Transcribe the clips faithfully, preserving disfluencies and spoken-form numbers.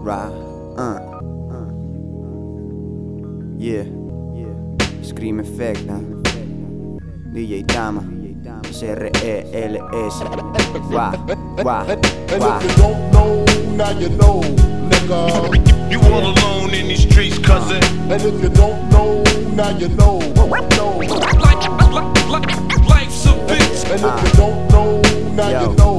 Right, uh, uh. Yeah, Scream Effect, nah. D J Tama, S R E L S. Wah, wah, And wah. if you don't know, now you know, nigga. You all alone in these streets, cousin. And if you don't know, now you know, know. Like, like, like, life's a bitch. And if you don't know, now Yo. you know,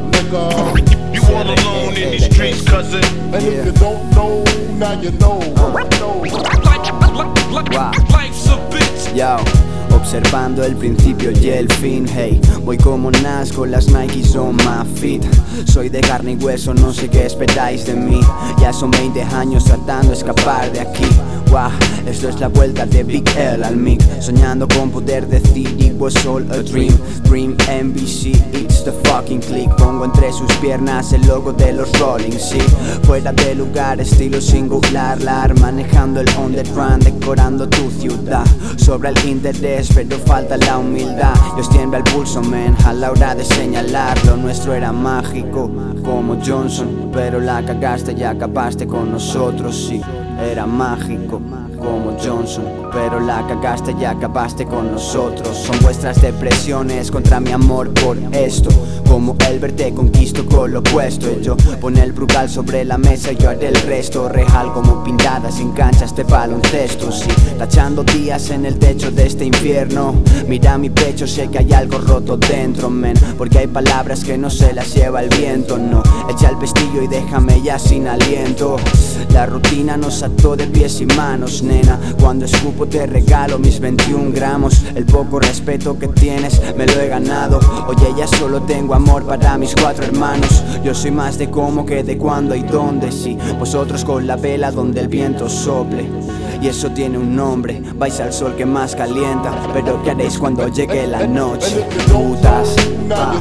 nigga. You all alone in these streets, cousin. And if you don't know, now you know, know. Like, like, like, Wow. life's a bitch. Yo, observando el principio y el fin, hey. Voy como Nazco, las Nike son más fit. Soy de carne y hueso, no sé qué esperáis de mí. Ya son veinte años tratando de escapar de aquí. Wow, esto es la vuelta de Big L al mic. Soñando con poder decir it was all a dream. Dream N B C, it's the fucking click. Pongo entre sus piernas el logo de los Rolling, sí. Fuera de lugar, estilo singular. Lar, manejando el underground, decorando tu ciudad. Sobra el interés, pero falta la humildad. Dios tiembla el pulso, man, a la hora de señalar. Lo nuestro era mágico, como Johnson. Pero la cagaste y acabaste con nosotros, sí. Era mágico, como Johnson. Pero la cagaste y acabaste con nosotros. Son vuestras depresiones contra mi amor por esto. Como Elber te conquisto con lo opuesto. Yo pone el brugal sobre la mesa y yo haré el resto. Real como pintadas en canchas de baloncesto, sí. Tachando días en el techo de este infierno. Mira mi pecho, sé que hay algo roto dentro, men. Porque hay palabras que no se las lleva el viento, no. Echa el pestillo y déjame ya sin aliento. La rutina nos ató de pies y manos, nena. Cuando escupo te regalo mis veintiún gramos. El poco respeto que tienes me lo he ganado. Oye, ya solo tengo amor para mis cuatro hermanos. Yo soy más de cómo que de cuándo y dónde, sí. Vosotros con la vela donde el viento sople. Y eso tiene un nombre, vais al sol que más calienta. Pero ¿qué haréis cuando llegue la noche? Putas, ah,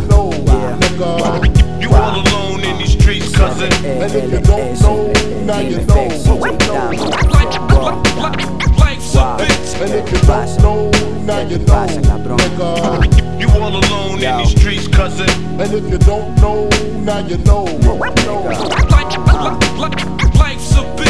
yeah. You all alone in these streets, cousin. And if you don't know, now you know. Like, like, like, life's a bitch. And if you don't know, now you know, nigga. You all alone in these streets, cousin. And if you don't know, now you know, know. Like, like, like, life's a bitch.